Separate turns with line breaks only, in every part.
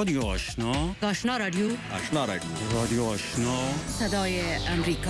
رادیو آشنا،
آشنا رادیو،
آشنا رادیو، رادیو آشنا،
صدای امریکا.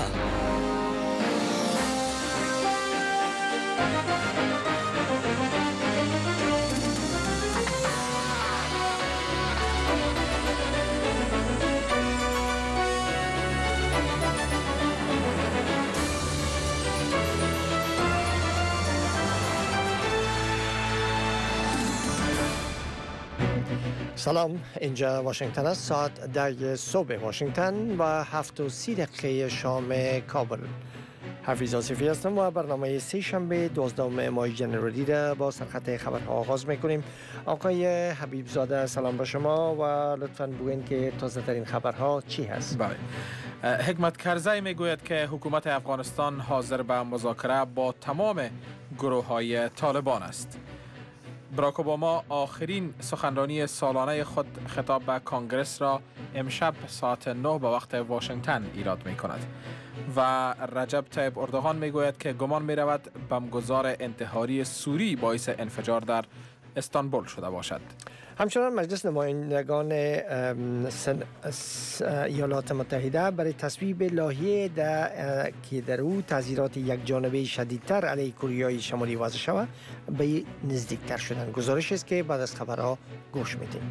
سلام، اینجا واشنگتن است. ساعت 10 صبح واشنگتن و 7:30 شام کابل. حفیظ آصفی هستم و برنامه سه شنبه 12 ماه ژانویه را با سرخط خبرها آغاز میکنیم. آقای حبیب زاده، سلام به شما و لطفاً بگوین که تازه ترین خبرها چی هست؟
بله. حکمت کرزی میگوید که حکومت افغانستان حاضر به مذاکره با تمام گروه‌های طالبان است. براک اوباما آخرین سخنرانی سالانه خود خطاب به کانگرس را امشب ساعت 9 به وقت واشنگتن ایراد می کند و رجب طیب اردوغان می گوید که گمان می رود بمبگذار انتحاری سوری باعث انفجار در استانبول شده باشد.
همچنان مجلس نمایندگان ایالات متحده برای تصویب لایحه که در او تعزیرات یک جانبه شدیدتر علیه کره شمالی وضع شود به نزدیکتر شدن. گزارش است که بعد از خبرها گوش میدیم.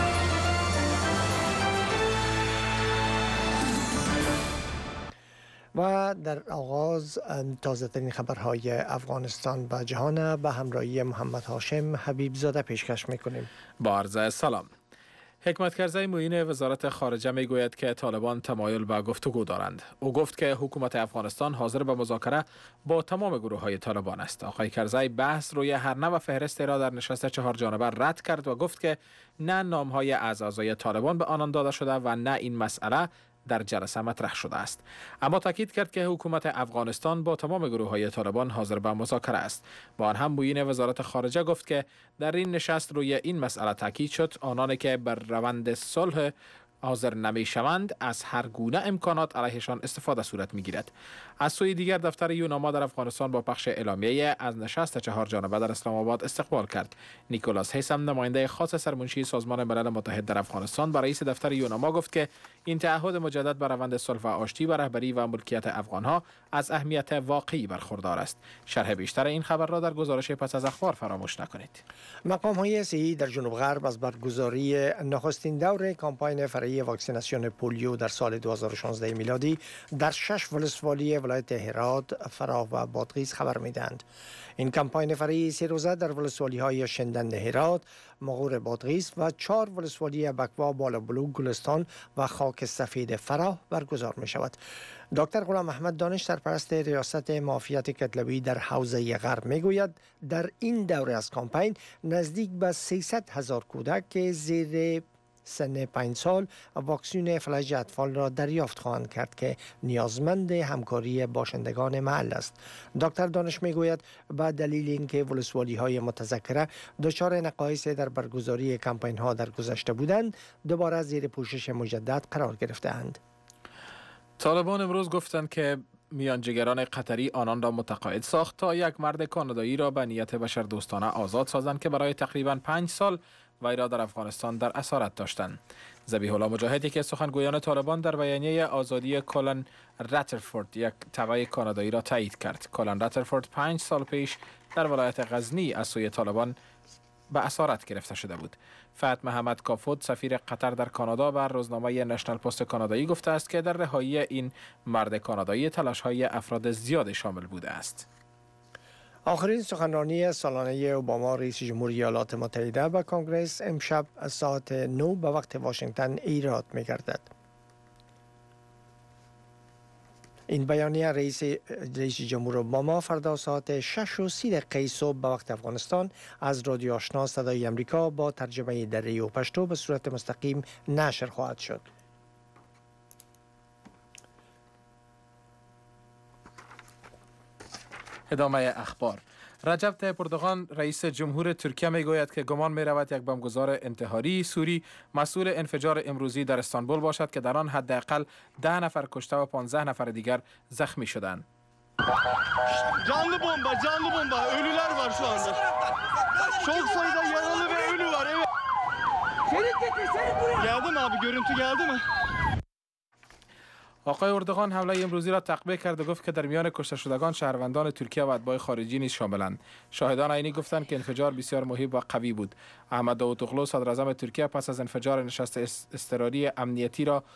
و در آغاز تازه ترین خبرهای افغانستان و جهان به همراهی محمد هاشم حبیب زاده پیشکش میکنیم.
با عرض سلام. حکمت کرزی معین وزارت خارجه می گوید که طالبان تمایل به گفتگو دارند. او گفت که حکومت افغانستان حاضر به مذاکره با تمام گروه های طالبان است. آقای کرزی بحث روی هر نوع فهرست را در نشست 4 جانبه رد کرد و گفت که نه نام های اعضای طالبان به آنان داده شده و نه این مسئله در جلسه مطرح شده است. اما تاکید کرد که حکومت افغانستان با تمام گروه‌های طالبان حاضر به مذاکره است. با آن هم معین وزارت خارجه گفت که در این نشست روی این مسئله تاکید شد آنانی که بر روند صلح حاضر نمی‌شوند از هر گونه امکانات علیهشان استفاده صورت می‌گیرد. از سوی دیگر دفتر یوناما در افغانستان با پخش اعلامیه از نشست 4 جانبه در اسلام آباد استقبال کرد. نیکولاس هیسم نماینده خاص سرمنشی سازمان ملل متحد در افغانستان با رئیس دفتر یوناما گفت که این تعهد مجدد بر روند صلح و آشتی و رهبری و ملکیت افغان‌ها از اهمیت واقعی برخوردار است. شرح بیشتر این خبر را در گزارش پس از اخبار فراموش نکنید.
مقام‌های صحی در جنوب غرب از برگزاری نخستین دور کمپاین فرعی واکسیناسیون پولیو در سال 2016 میلادی در 6 ولسوالی ولایت هرات، فراه و بادغیس خبر میدهند. این کمپاین فرعی 3 روزه در ولسوالی‌های شندند هرات، مغور بادغیس و 4 ولسوالی بکوا، بالابلوک، گلستان و خاک سفید فراه برگزار می شود. دکتر غلام احمد دانش سرپرست ریاست معافیت کتلوی در حوزه غرب می گوید در این دوره از کمپاین نزدیک به 300,000 کودک که زیر سن 5 سال واکسن فلج اطفال را دریافت خواهند کرد که نیازمند همکاری باشندگان محل است. دکتر دانش میگوید به دلیل اینکه ولسوالی های متذکره دچار نقایص در برگزاری کمپین ها در گذشته بودند، دوباره زیر پوشش مجدد قرار گرفته‌اند.
طالبان امروز گفتند که میانجیگران قطری آنان را متقاعد ساخت تا یک مرد کانادایی را به نیت بشردوستانه آزاد سازند که برای تقریباً 5 سال وی را در افغانستان در اسارت داشتند. ذبیح الله مجاهد که سخنگویان طالبان در بیانیه آزادی کالن راترفورد یک تبع کانادایی را تایید کرد. کالن راترفورد 5 سال پیش در ولایت غزنی از سوی طالبان به اسارت گرفته شده بود. فهد محمد کافود سفیر قطر در کانادا بر روزنامه نشنال پست کانادایی گفته است که در رهایی این مرد کانادایی تلاش‌های افراد زیاد شامل بوده است.
آخرین سخنرانی سالانه اوباما رئیس جمهوری ایالات متحده به کانگرس امشب ساعت 9 به وقت واشنگتن ایراد می‌گردد. این بیانیه رئیس جمهور اوباما فردا ساعت 6:30 صبح به وقت افغانستان از رادیو آشنا صدای امریکا با ترجمه دری و پشتو به صورت مستقیم نشر خواهد شد.
ادامه اخبار. رجب طیب اردوغان رئیس جمهور ترکیه می گوید که گمان می رود یک بمبگذار انتحاری سوری مسئول انفجار امروزی در استانبول باشد که در آن حداقل 10 نفر کشته و 15 نفر دیگر زخمی شدند.
Canlı bomba, ölüler var şu anda. Çok sayıda yaralı ve ölü var. Evet. Geldi mi abi? Görüntü geldi mi?
آقای اردوغان حمله امروزی را تقبیح کرد و گفت که در میان کشته شدگان شهروندان ترکیه و اتباع خارجی نیز شاملند. شاهدان عینی گفتند که انفجار بسیار مهیب و قوی بود. احمد داوطاغلو صدر اعظم ترکیه پس از انفجار نشست اضطراری امنیتی را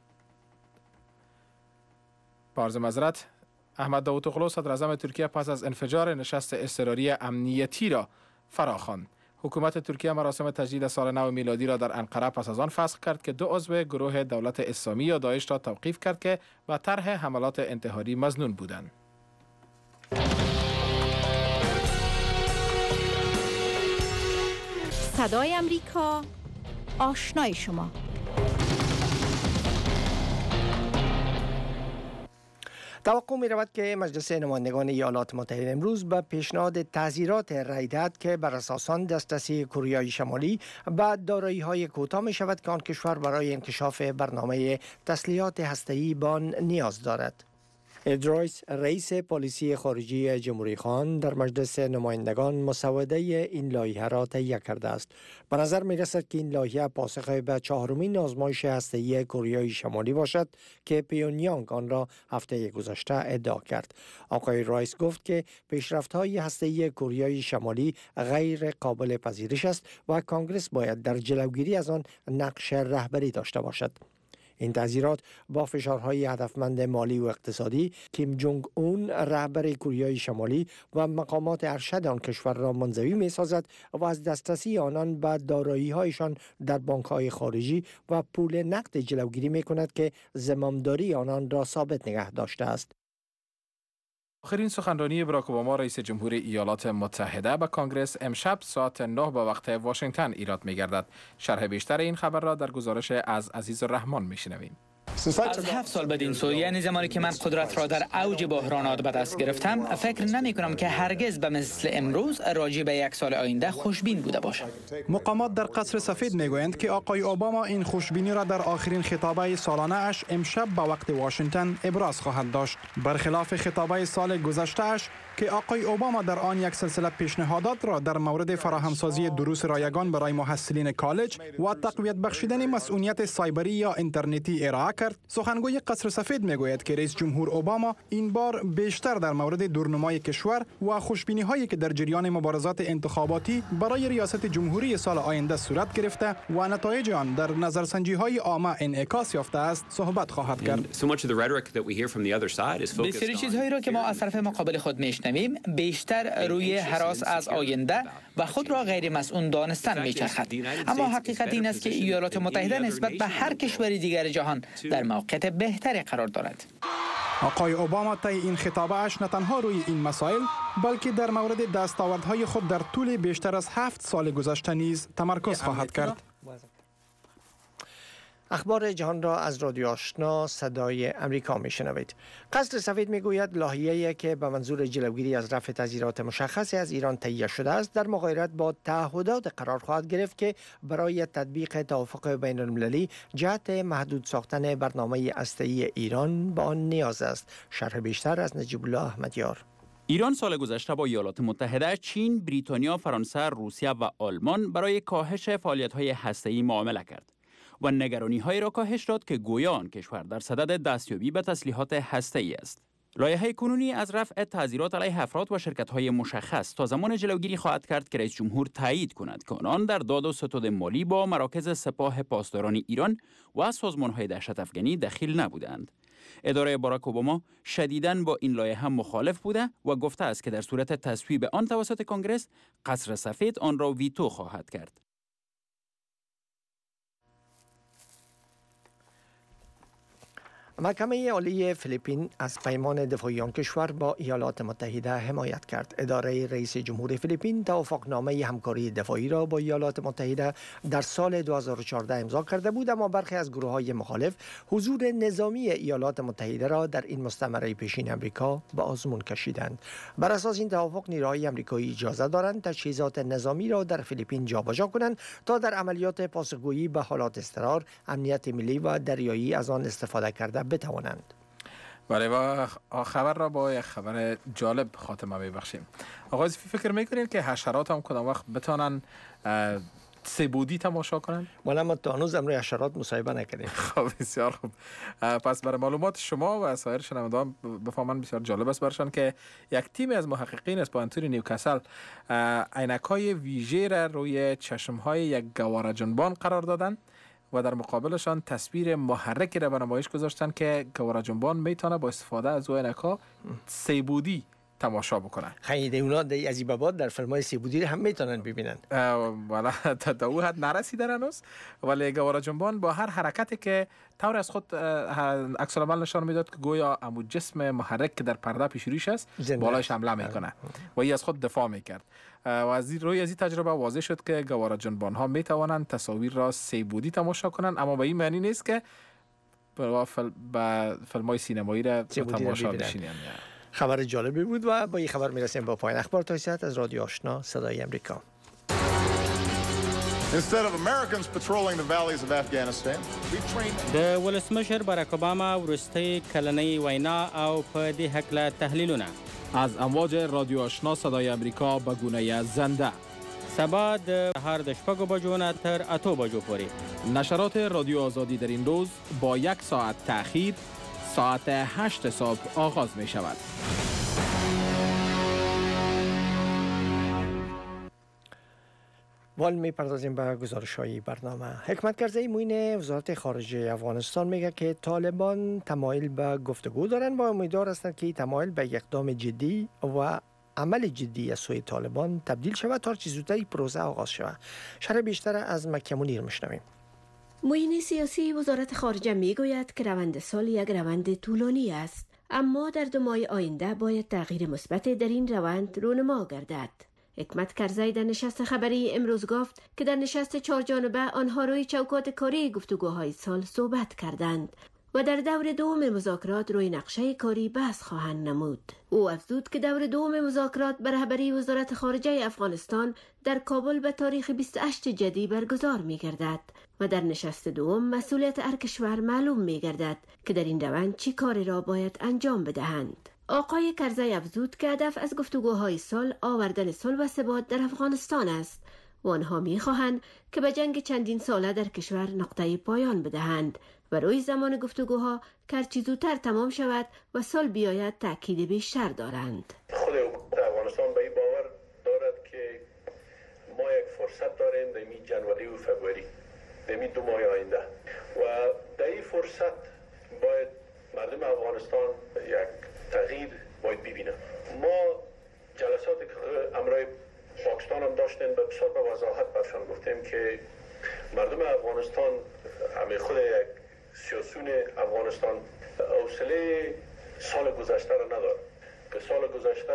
احمد داوطاغلو صدر اعظم ترکیه پس از انفجار نشست اضطراری امنیتی را فراخواند. حکومت ترکیه مراسم تجدید سال نو میلادی را در انقره پس از آن فسخ کرد که 2 عضو گروه دولت اسلامی یا داعش را توقیف کرد که به طرح حملات انتحاری مظنون بودند.
صدای امریکا، آشنای شما.
توقع می رود که مجلس نمایندگان ایالات متحده امروز به پیشنهاد تعزیرات رای دهد که بر اساس آن دسترسی کره شمالی به دارایی‌های کوتاه می شود که آن کشور برای انکشاف برنامه تسلیحات هسته‌ای به آن نیاز دارد. اد رویس رئیس پالیسی خارجی جمهوری خواهان در مجلس نمایندگان مسوده این لایحه را تهیه کرده است. به نظر می رسد که این لایحه پاسخ به 4مین آزمایش هسته‌ای کره شمالی باشد که پیونیانگ آن را هفته گذشته ادعا کرد. آقای رایس گفت که پیشرفت‌های هسته‌ای کره شمالی غیر قابل پذیرش است و کانگرس باید در جلوگیری از آن نقش رهبری داشته باشد. این تعزیرات با فشارهای هدفمند مالی و اقتصادی کیم جونگ اون رهبر کره شمالی و مقامات ارشد آن کشور را منزوی می سازد و از دسترسی آنان به دارایی‌هایشان در بانک‌های خارجی و پول نقد جلوگیری می کند که زمامداری آنان را ثابت نگه داشته است.
آخرین سخنرانی براک اوباما رئیس جمهور ایالات متحده به کانگرس امشب ساعت 9 به وقت واشنگتن ایراد می‌گردد. شرح بیشتر این خبر را در گزارش از عزیز الرحمن می‌شنویم.
از 7 سال بدین سو، یعنی زمانی که من قدرت را در اوج بحرانات به دست گرفتم، فکر نمی کنم که هرگز به مثل امروز راجع به 1 سال آینده خوشبین بوده باشم.
مقامات در قصر سفید میگویند که آقای اوباما این خوشبینی را در آخرین خطابه سالانه اش امشب به وقت واشنگتن ابراز خواهد داشت. برخلاف خطابه سال گذشته اش که آقای اوباما در آن یک سلسله پیشنهادات را در مورد فراهمسازی دروس رایگان برای محصلین کالج و تقویت بخشیدن مسئولیت سایبری یا اینترنتی ارائه کرد، سخنگوی قصر سفید میگوید که رئیس جمهور اوباما این بار بیشتر در مورد دورنمای کشور و خوشبینی هایی که در جریان مبارزات انتخاباتی برای ریاست جمهوری سال آینده صورت گرفته و نتایج آن در نظرسنجی های عامه انعکاس یافته است صحبت خواهد کرد.
بسیاری چیزهایی را که ما از طرف مقابل خود میشنویم بیشتر روی هراس از آینده و خود را غیر مسئول دانستن میچرخد. اما حقیقت این است که ایالات متحده نسبت به هر کشور دیگر جهان در موقعیت بهتری قرار دارد.
آقای اوباما طی این خطابه‌اش نه تنها روی این مسائل بلکه در مورد دستاوردهای خود در طول بیشتر از 7 سال گذشته نیز تمرکز خواهد کرد.
اخبار جهان را از رادیو آشنا صدای امریکا میشنوید. قصر سفید میگوید لایحه‌ای که به منظور جلوگیری از رفع تضییعات مشخصی از ایران تهیه شده است در مغایرت با تعهدات قرار خواهد گرفت که برای تطبیق توافق بین المللی جهت محدود ساختن برنامه هسته‌ای ایران به آن نیاز است. شرح بیشتر از نجیب الله احمدیار.
ایران سال گذشته با ایالات متحده، چین، بریتانیا، فرانسه، روسیه و آلمان برای کاهش فعالیت‌های هسته‌ای معامله کرد و نگرانی‌هایی را کاهش داد که گویا آن کشور در صدد دستیابی به تسلیحات هسته‌ای است. لایحه کنونی از رفع تعزیرات علیه افراد و شرکت‌های مشخص تا زمان جلوگیری خواهد کرد که رئیس جمهور تایید کند که آنان در داد و ستد مالی با مراکز سپاه پاسداران ایران و سازمان‌های دهشت افغانی دخیل نبودند. اداره باراک اوباما شدیداً با این لایحه مخالف بوده و گفته است که در صورت تصویب آن توسط کنگره، قصر سفید آن را ویتو خواهد کرد.
محکمه عالی فیلیپین از پیمان دفاعی آن کشور با ایالات متحده حمایت کرد. اداره رئیس جمهور فیلیپین توافقنامه همکاری دفاعی را با ایالات متحده در سال 2014 امضا کرده بود، اما برخی از گروه‌های مخالف حضور نظامی ایالات متحده را در این مستعمره پیشین امریکا به آزمون کشیدند. بر اساس این توافق نیروهای آمریکایی اجازه دارند تجهیزات نظامی را در فیلیپین جابجا کنند تا در عملیات پاسخگویی به حالات اضطرار، امنیت ملی و دریایی از آن استفاده کرده بتوانند.
بله و خبر را با یک خبر جالب خاتمه میبخشیم. آقای زفی، فکر میکنید که حشرات هم کدام وقت بتانن سه بودی تماشا کنند؟
ما تا هنوز امروی حشرات مصاحبه نکردیم.
خب بسیار خوب. پس برای معلومات شما و سایر شنوندگان بفهمن بسیار جالب است برشان که یک تیم از محققین از پانتور نیوکاسل عینک‌های ویژه را روی چشم‌های یک گواره جنبان قرار دادند و در مقابلشان تصویر محرکی را به نمایش گذاشتن که گواره جنبان میتونه با استفاده از عینک‌ها سه بودی تماشا بکنن.
خیلی اونا از این بابات در فیلم‌های سه بودی هم میتونن ببینن.
والا تا او حد نرسیدن هنوز، ولی گواره جنبان با هر حرکتی که طور از خود عکس العمل نشان میداد که گویا عمو جسم محرک که در پرده پیش رویش است بالایش حمله میکنه و ای از خود دفاع میکرد و از روی از این تجربه واضح شد که گواره جنبان ها میتوانند تصاویر را سه بودی تماشا کنند، اما به این معنی نیست که به فیلم‌های سینمایی را تماشا بشینند.
خبر جالبی بود و با این خبر میرسیم با پایان اخبار توسعه از رادیو آشنا صدای امریکا.
د ولسمشر باراک اوباما ورسته کلنۍ وینا او په دې هکله تحلیلونه
از امواج رادیو آشنا صدای امریکا به گونه زنده
سبا د هر د شپږو بجو نه تر 8 بجو پورې
نشرات رادیو آزادی در این روز با 1 ساعت تأخیر ساعت 8 صبح آغاز می شود.
وال میپردازیم به گزارش‌های برنامه. حکمت کرزی معین وزارت خارجه افغانستان میگه که طالبان تمایل به گفتگو دارند و امیدوار هستند که تمایل به اقدام جدی و عمل جدی از سوی طالبان تبدیل شود تا چه زودتر پروسه آغاز شود. شرح بیشتر از مکه منیر میشنویم.
معین سیاسی وزارت خارجه میگوید که روند سال یک روند طولانی است، اما در 2 ماه آینده باید تغییر مثبت در این روند رونما گردد. حکمت کرزی در نشست خبری امروز گفت که در نشست 4 جانبه آنها روی چوکات کاری گفتگوهای سال صحبت کردند و در دور دوم مذاکرات روی نقشه کاری بحث خواهند نمود. او افزود که دور دوم مذاکرات به رهبری وزارت خارجه افغانستان در کابل به تاریخ 28 جدی برگزار می گردد و در نشست دوم مسئولیت هر کشور معلوم می گردد که در این روند چی کاری را باید انجام بدهند. آقای کرزی افزود که هدف از گفتگوهای صلح آوردن صلح و ثبات در افغانستان است و آنها می‌خواهند که به جنگ چندین ساله در کشور نقطه پایان بدهند و روی زمان گفتگوها که چیز زودتر تمام شود و صلح بیاید تأکید بیشتر دارند.
خود حکومت افغانستان به این باور دارد که ما یک فرصت داریم در این جنوری و فوریه، در این 2 ماه آینده و در این فرصت باید مردم افغانستان یک تغییر باید ببینن. ما جلساتی که امروز پاکستان هم داشتیم بسیار به وضاحت برشان گفتیم که مردم افغانستان همه خود یک سیاسون افغانستان حوصله سال گذشته را نداره که سال گذشته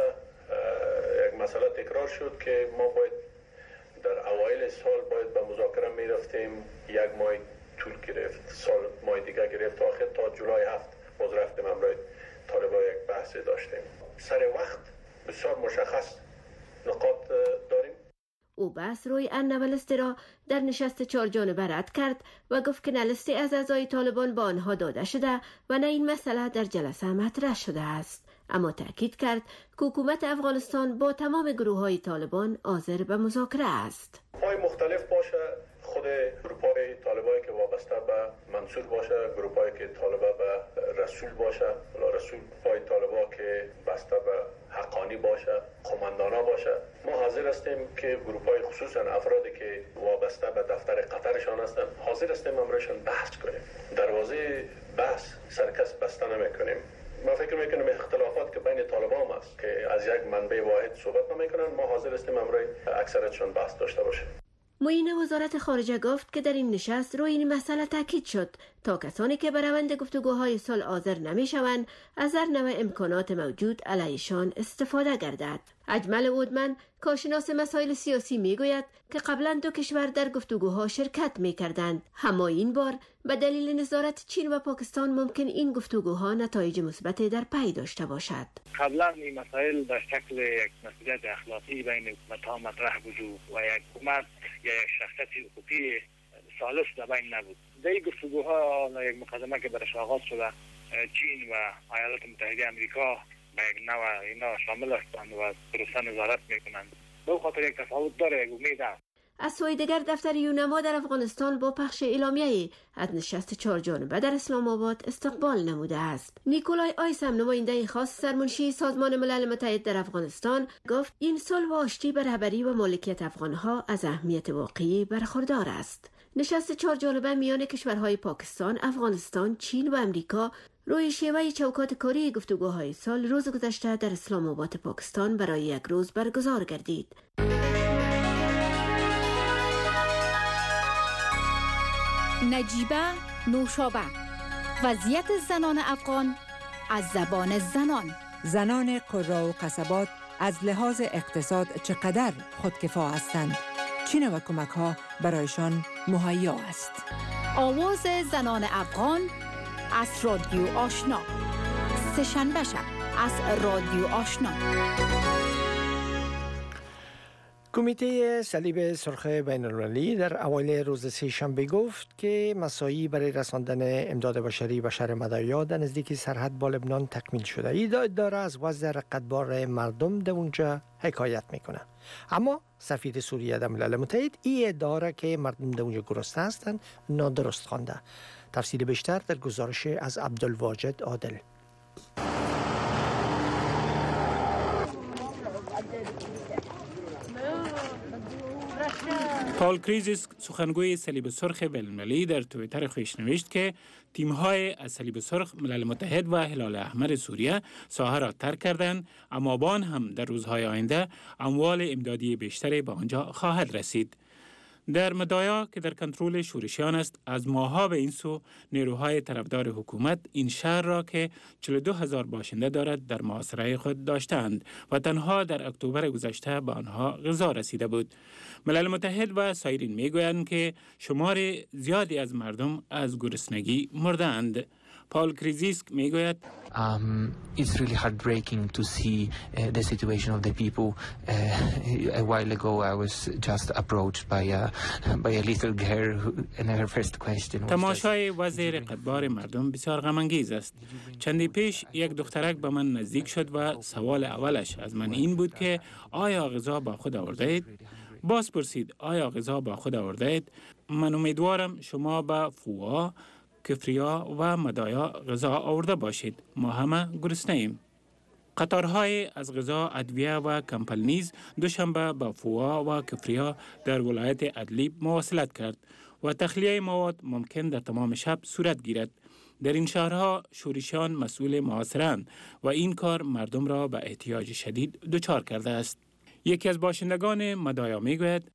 یک مسئله تکرار شد که ما باید در اوایل سال باید به مذاکره می رفتیم، 1 ماه طول گرفت، سال ماه دیگه گرفت تا آخر تا جولای 7 باز رفتیم امروز طالبا یک بحث داشتیم. سر وقت بسیار مشخص نقاط داریم.
او بحث روی نولیستی را در نشست 4 جانبه رد کرد و گفت که نلیستی از اعضای طالبان با آنها داده شده و نه این مسئله در جلسه مطرح شده است، اما تأکید کرد که حکومت افغانستان با تمام گروه‌های طالبان حاضر به مذاکره است.
پای مختلف باشه، خود گروه‌های طالبایی که وابسته به منصور باشه، گروه‌هایی که طالبا به رسول باشه، رسول پای طالبا که بسته به حقانی باشه، قماندانا باشه. ما حاضر هستیم که گروه‌های خصوصا افرادی که وابسته به دفتر قطرشان هستند حاضر هستیم امروزشان بحث کنیم. دروازه بحث سرکس بسته نمی‌کنیم. ما فکر میکنم اختلافات که بین طالبان هم است که از یک منبع واحد صحبت نمیکنن، ما حاضر هستیم امروز اکثرتشان بحث داشته باشه.
معین وزارت خارجه گفت که در این نشست روی این مسئله تاکید شد تا کسانی که به روند گفتگوهای صلح حاضر نمیشوند از هر نوع امکانات موجود علیشان استفاده گردد. اجمل اودمن کارشناس مسائل سیاسی میگوید که قبلا 2 کشور در گفتگوها شرکت میکردند، اما این بار به دلیل نظارت چین و پاکستان ممکن این گفتگوها نتایج مثبتی در پی داشته باشد.
قبلا این مسائل در شکل یک مسئولیت اخلاقی بین حکومت‌ها مطرح بود و یک حکومت یا یک شخصیت حقوقی ثالث در بین نبود. در این گفتگوها یک مقدمه که برش آغاز شده، چین و ایالات متحده آمریکا به یک نوع اینا شامل هستند و پروسه نظارت میکنند. به خاطر یک تفاوت داره، یک امید است
از سوی دیگر دفتر یونما در افغانستان با پخش اعلامیه از نشست 4 جانبه در اسلام آباد استقبال نموده است. نیکولای آیسم، نماینده خاص سرمنشی سازمان ملل متحد در افغانستان، گفت این صلح و آشتی به رهبری و مالکیت افغانها از اهمیت واقعی برخوردار است. نشست 4 جانبه میان کشورهای پاکستان، افغانستان، چین و امریکا روی شیوه چوکات کاری گفتگوهای سال روز گذشته در اسلام آباد پاکستان برای 1 روز برگزار گردید.
نجیبه نوشابه، وضعیت زنان افغان از زبان زنان.
زنان قرا و قصبات از لحاظ اقتصاد چقدر خودکفا هستند؟ چه نوع کمک ها برایشان مهیا است؟
آواز زنان افغان از رادیو آشنا، سه‌شنبه شب از رادیو آشنا.
کمیته صلیب سرخ بین المللی در اوایل روز سه‌شنبه گفت که مساعی برای رساندن امداد بشری به شهر مدایا در نزدیکی سرحد با لبنان تکمیل شده. این اداره از وضع رقتبار مردم در اونجا حکایت میکنه. اما سفیر سوریه در ملل متحد این اداره که مردم در اونجا گرسنه هستند نادرست خوانده. تفصیل بیشتر در گزارش از عبدالواجد عادل.
پال کریزیس، سخنگوی صلیب سرخ بین‌المللی، در توییتر خویش نوشت که تیم‌های از صلیب سرخ، ملل متحد و هلال احمر سوریه ساحه را ترک کردند، اما با آن هم در روزهای آینده اموال امدادی بیشتری به آنجا خواهد رسید. در مدایا که در کنترل شورشیان است، از ماه‌ها به این سو نیروهای طرفدار حکومت این شهر را که 42,000 باشنده دارد در محاصره خود داشتند و تنها در اکتبر گذشته به آنها غذا رسیده بود. ملل متحد و سایرین میگویند که شمار زیادی از مردم از گرسنگی مردند. پال کریزیسک میگوید
It's really heartbreaking to see the situation of the people. A while ago I was just approached by a little girl and her first question was
تماشای وضع رقتبار مردم بسیار غم انگیز است. چندی پیش یک دخترک به من نزدیک شد و سوال اولش از من این بود که آیا غذا با خود آورده اید؟ باز پرسید آیا غذا با خود آورده اید؟ من امیدوارم شما به فوا، کفریا و مدایا غذا آورده باشید. ما همه گرسنه ایم. قطارهای از غذا، ادویه و کمپل نیز دوشنبه به فوا و کفریا در ولایت ادلیب مواصلت کرد و تخلیه مواد ممکن در تمام شب صورت گیرد. در این شهرها شورشیان مسئول محاصره‌اند و این کار مردم را به احتیاج شدید دچار کرده است. یکی از باشندگان مدایا میگوید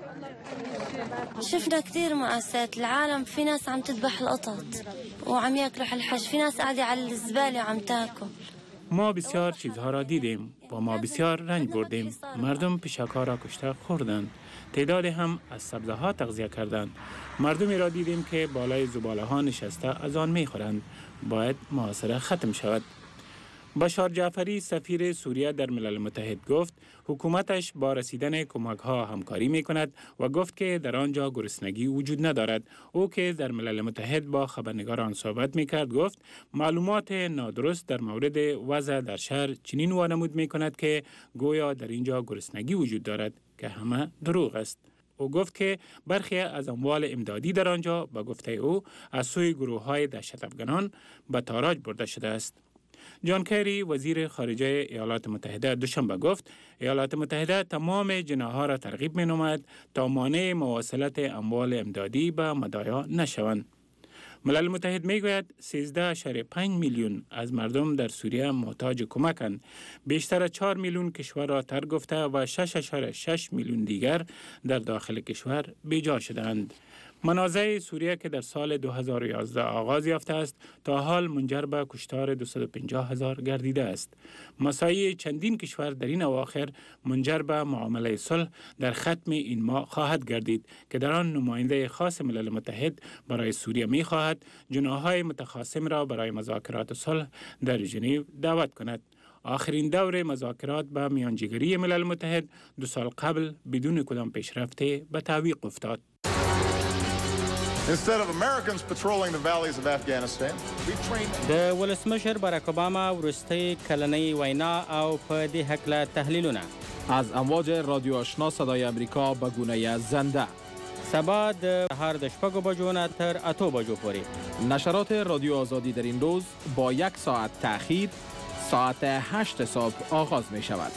شفنا كثير مؤسسات العالم، في ناس عم تذبح القطط وعم ياكلوا حلحش، في ناس قاعده على الزباله وعم تاكل.
ما بسیار چیزها را دیدیم و ما بسیار رنج بردیم. مردم پیشک‌ها را کشته خوردند. تعداد هم از سبزه ها تغذیه کردند. مردمی را دیدیم که بالای زباله ها نشسته از آن میخورند. باید محاصره ختم شود. بشار جعفری، سفیر سوریه در ملل متحد، گفت حکومتش با رسیدن کمک ها همکاری می کند و گفت که در آنجا گرسنگی وجود ندارد. او که در ملل متحد با خبرنگاران صحبت می کرد گفت معلومات نادرست در مورد وضع در شهر چنین وانمود می کند که گویا در اینجا گرسنگی وجود دارد که همه دروغ است. او گفت که برخی از اموال امدادی در آنجا به گفته او از سوی گروه های دهشت افغانان به تاراج برده شده است. جان کری، وزیر خارجه ایالات متحده، دوشنبه گفت ایالات متحده تمام جناح‌ها را ترغیب می‌نماید تا مانع مواصلت اموال امدادی به مدایا نشوند. ملل متحد میگوید 13.5 میلیون از مردم در سوریه محتاج کمکند. بیشتر از 4 میلیون کشور را ترک گفته و 6.6 میلیون دیگر در داخل کشور بیجا شدند. منازع سوریه که در سال 2011 آغاز یافته است تا حال منجر به کشتار 250,000 گردیده است. مساعی چندین کشور در این اواخر منجر به معامله صلح در ختم این ماه خواهد گردید که در آن نماینده خاص ملل متحد برای سوریه می خواهد جناح‌های متخاصم را برای مذاکرات صلح در ژنو دعوت کند. آخرین دور مذاکرات به میانجیگری ملل متحد 2 سال قبل بدون کدام پیشرفته به تعویق افتاد.
د ولسمشر باراک اوباما وروستۍ کلنۍ وینا او په دې هکله تحلیلونه.
از امواج رادیو آشنا صدای امریکا به گونه زنده.
سبا د هر د شپږو بجو نه تر 8 بجو پورې.
نشرات رادیو آزادی در این روز با 1 ساعت تأخیر ساعت 8 صبح آغاز می شود.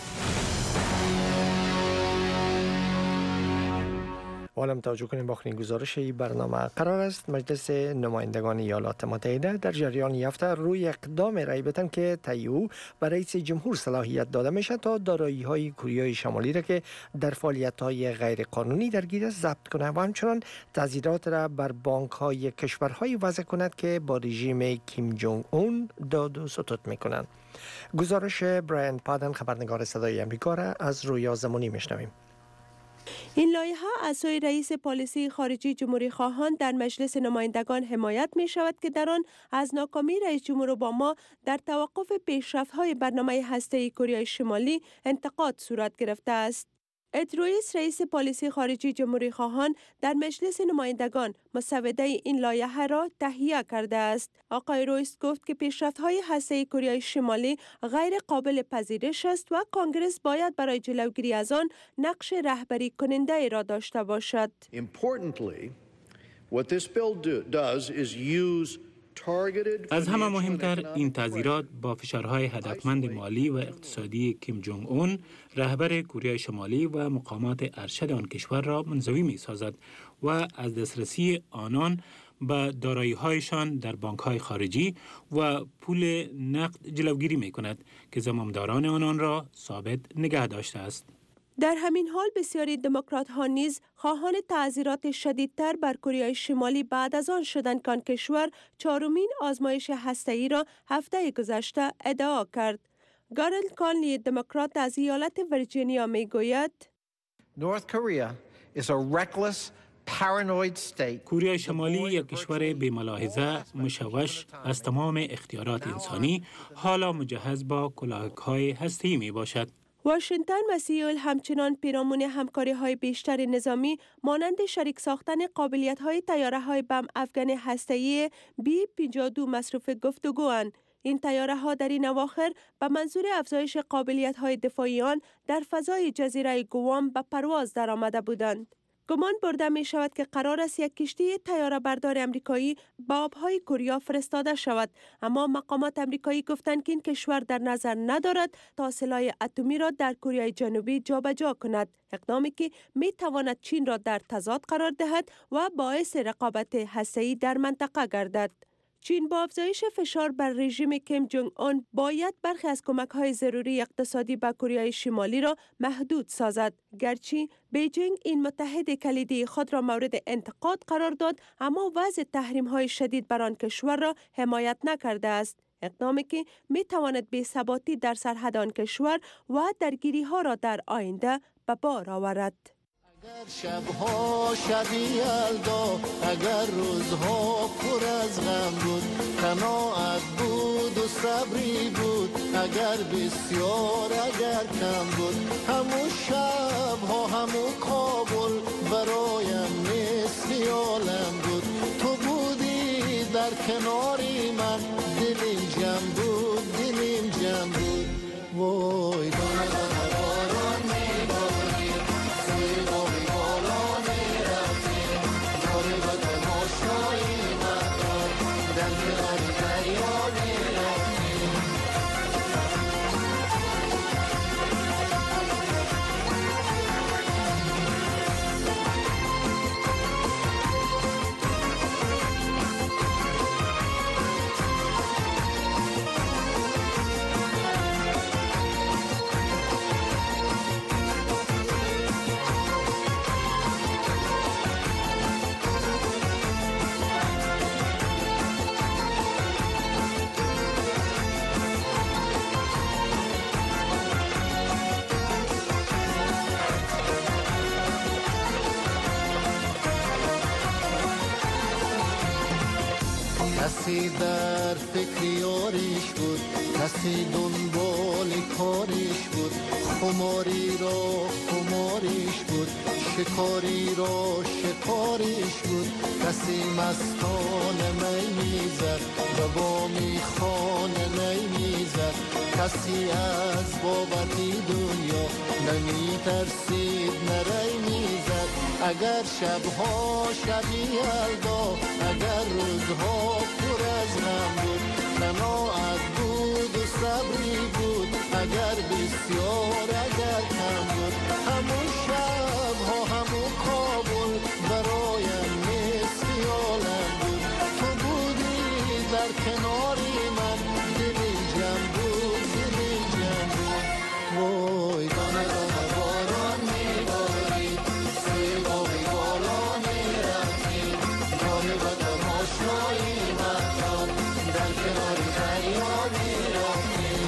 حالا توجه کنیم با آخرین گزارش این برنامه. قرار است مجلس نمایندگان ایالات متحده در جریان هفته روی اقدام رای بدهند که تایو برای رئیس جمهور صلاحیت داده میشه تا دارایی‌های کره شمالی را که در فعالیت‌های غیر قانونی درگیر است ضبط کنه و همچنان تضییعات را بر بانک‌های کشورهای وضع کند که با رژیم کیم جونگ اون داد و ستد می‌کنند. گزارش برایان پادن خبرنگار صدای آمریکا را از رویا زمانی میشنویم.
این لایحه از سوی رئیس پالیسی خارجی جمهوری خواهان در مجلس نمایندگان حمایت می شود که در آن از ناکامی رئیس جمهور اوباما در توقف پیشرفت‌های برنامه هسته‌ای کره شمالی انتقاد صورت گرفته است. اد رویس رئیس پالیسی خارجی جمهوری خواهان در مجلس نمایندگان مسوده این لایحه را تهیه کرده است. آقای رویس گفت که پیشرفت‌های هسته‌ای کره شمالی غیر قابل پذیرش است و کانگرس باید برای جلوگیری از آن نقش رهبری کننده را داشته باشد.
Importantly, what this bill does is use
از همه مهمتر این تغییرات با فشارهای هدفمند مالی و اقتصادی کیم جونگ اون رهبر کره شمالی و مقامات ارشد آن کشور را منزوی می سازد و از دسترسی آنان به دارایی‌هایشان در بانک‌های خارجی و پول نقد جلوگیری می کند که زمامداران آنان را ثابت نگه داشته است.
در همین حال بسیاری دموکرات ها نیز خواهان تعزیرات شدیدتر بر کره شمالی بعد از آن شدند که آن کشور چهارمین آزمایش هسته‌ای را هفته گذشته ادعا کرد. گارل کانلی دموکرات از ایالت ویرجینیا می گوید
کره شمالی یک کشور بی‌ملاحظه مشوش از تمام اختیارات انسانی حالا مجهز با کلاهک‌های هسته‌ای می باشد.
واشنگتن و سیول همچنان پیرامون همکاری‌های بیشتر نظامی مانند شریک ساختن قابلیت‌های طیاره‌های بم افغان هسته‌ای B-52 مصروف گفتگواند. این طیاره‌ها در این اواخر به منظور افزایش قابلیت‌های دفاعی آن در فضای جزیره گوام به پرواز درآمده بودند. گمان برده می شود که قرار است یک کشتی طیاره بردار امریکایی به آبهای کره فرستاده شود، اما مقامات امریکایی گفتند که این کشور در نظر ندارد تا سلاح اتمی را در کره جنوبی جابجا کند، اقدامی که می تواند چین را در تضاد قرار دهد و باعث رقابت هسته‌ای در منطقه گردد. چین با افزایش فشار بر رژیم کیم جونگ اون باید برخی از کمک‌های ضروری اقتصادی به کره شمالی را محدود سازد. گرچه بیجینگ این متحد کلیدی خود را مورد انتقاد قرار داد، اما وضع تحریم‌های شدید بر آن کشور را حمایت نکرده است. اقدامی که می‌تواند بی‌ثباتی در سرحد آن کشور و درگیری‌ها را در آینده به بار آورد.
اگر شبها شبی یلدا، اگر روزها پر از غم بود، قناعت بود و صبری بود، اگر بسیار اگر کم بود، همون شبها همون کابل برایم مثل عالم بود. تو بودی در کناری من، دلیم جمع بود، دلیم جمع بود. وای باران میباری، سیبایی بالا میرفتی، داری و تماشایی مردم، در کنار دریا میرفتی. کسی در فکر یاریش بود، کسی دنبال کاریش بود، خماری را خماریش بود، شکاری را شکاریش بود. کسی مستانه می میزد و با میخانه نی میزد، کسی از بابتی دنیا نمی ترسید نری میزد. اگر شبها شبی یلدا، اگر روزها پر از غم بود، قناعت بود و صبری بود، اگر بسیار اگر کم بود. همون شبها همون کابل برایم مثل خیالم بود. تو بودی در کناری من، دلی جمع بود دلی جمع بود. وای دانه دانه باران میبارید، سوی باقی بالا میرفتیم، جای بدم آشنایی مهتاب در کناری دریا میرفتیم.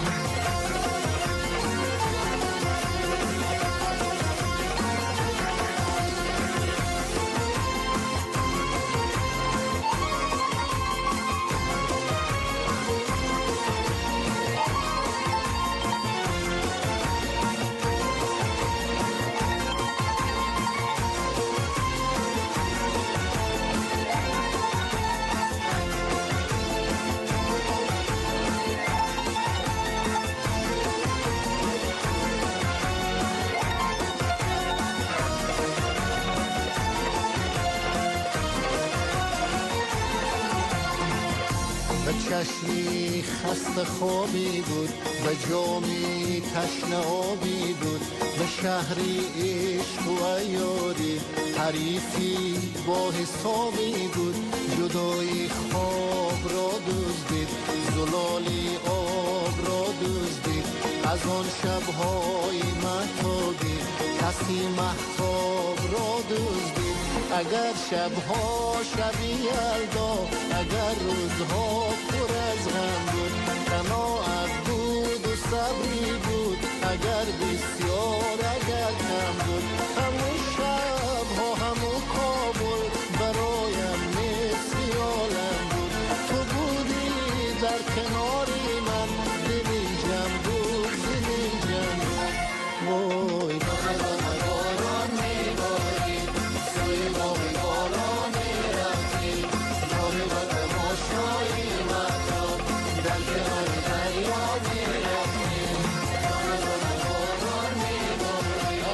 چشمی خسته خوابی بود، به جامی تشنه آبی بود، به شهری عشق و عیاری حریفی با حسابی بود. جدایی خواب را دزدید، زلالی آب را دزدید، از آن شبهای مهتابی کسی مهتاب را دزدید. اگر شبها شبی یلدا، اگر روزها پر از غم بود، قناعت بود و صبری بود، اگر بسیار اگر کم بود. همون شبها همون کابل برایم مثل خیالم بود. تو بودی در کناری من، دلی جمع بود دلی جمع بود. وای دانه باران میبارید، سوی باقی بالا میرفتیم، جای بدم آشنایی مهتاب در کنار دریا میرفتیم. دانه باران میبارید.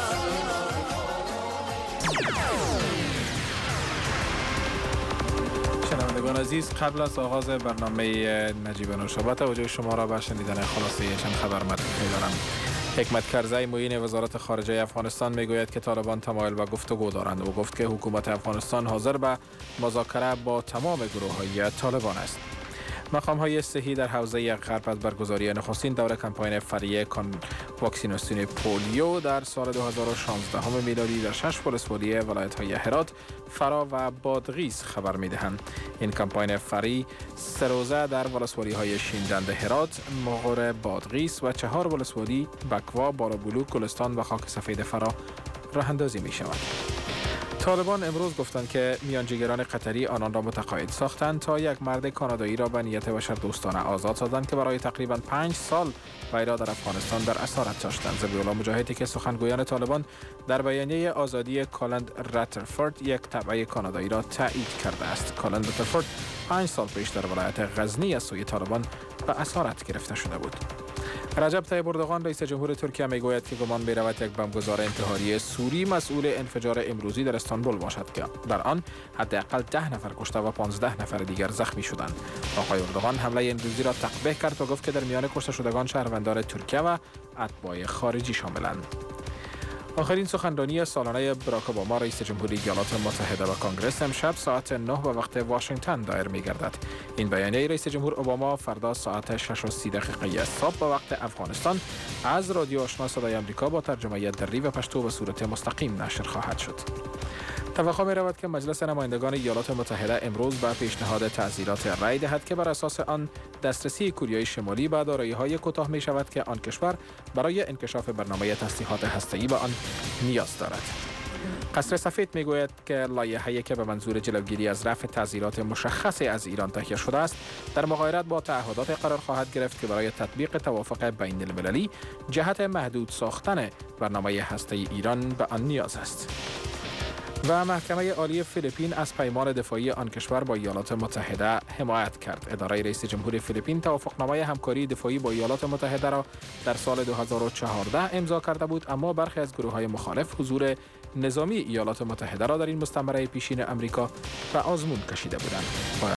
شنوندگان عزیز، قبل از آغاز برنامه نجیب نوشابه توجه شما را به شنیدن خلاصه چند خبر مطلوب دارم. حکمت کرزی معین وزارت خارجه افغانستان میگوید که طالبان تمایل به گفتگو دارند. او گفت که حکومت افغانستان حاضر به مذاکره با تمام گروه‌های طالبان است. مقام‌های صحی در حوزه غرب از برگزاری نخستین دوره کمپاین فریه واکسیناسیون پولیو در سال 2016 میلادی در 6 ولسوالی ولایت‌های هرات، فرا و بادغیس خبر می‌دهند. این کمپاین فری 3 روزه در ولسوالی‌های شیندند هرات، مغور بادغیس و 4 ولسوالی بکوا، بارابلوک، گلستان و خاک سفید فرا راه اندازی می‌شود. طالبان امروز گفتند که میانجیگران قطری آنان را متقاعد ساختند تا یک مرد کانادایی را به نیت بشردوستانه آزاد سازند که برای تقریباً 5 سال وی را در افغانستان در اسارت داشتند. ذبیح الله مجاهدی که سخنگویان طالبان در بیانیه آزادی کالند راترفورد یک تبع کانادایی را تایید کرده است. کالند راترفورد 5 سال پیش در ولایت غزنی از سوی طالبان به اسارت گرفته شده بود. رجب طیب اردوغان رئیس جمهور ترکیه میگوید که گمان می‌رود یک بمبگذار انتحاری سوری مسئول انفجار امروزی در استانبول باشد که در آن حداقل 10 نفر کشته و 15 نفر دیگر زخمی شدند. آقای اردوغان حمله امروزی را تقبیح کرد و گفت که در میان کشته شدگان شهروندان ترکیه و اتباع خارجی شاملند. آخرین سخنرانی سالانه براک اوباما رئیس جمهوری ایالات متحده و کنگره امشب ساعت 9 به وقت واشنگتن دایر می‌گردد. این بیانیه رئیس جمهور اوباما فردا ساعت 6:30 صبح به وقت افغانستان از رادیو آشنا صدای آمریکا با ترجمه دری و پشتو به صورت مستقیم نشر خواهد شد. توقع می رود که مجلس نمایندگان ایالات متحده امروز به پیشنهاد تعزیرات رأی دهد که بر اساس آن دسترسی کوریای شمالی به دارایی‌های کوتاه می شود که آن کشور برای انکشاف برنامه تسلیحات هسته‌ای به آن نیاز دارد. قصر سفید میگوید که لایحه‌ای که به منظور جلوگیری از رفع تعزیرات مشخصی از ایران تهیه شده است در مغایرت با تعهدات قرار خواهد گرفت که برای تطبیق توافق بین المللی جهت محدود ساختن برنامه هسته ایران به آن نیاز است. و محکمه عالی فیلیپین از پیمان دفاعی آن کشور با ایالات متحده حمایت کرد. اداره رئیس جمهور فیلیپین توافقنامه همکاری دفاعی با ایالات متحده را در سال 2014 امضا کرده بود، اما برخی از گروه‌های مخالف حضور نظامی ایالات متحده را در این مستعمره پیشین امریکا به آزمون کشیده بودند.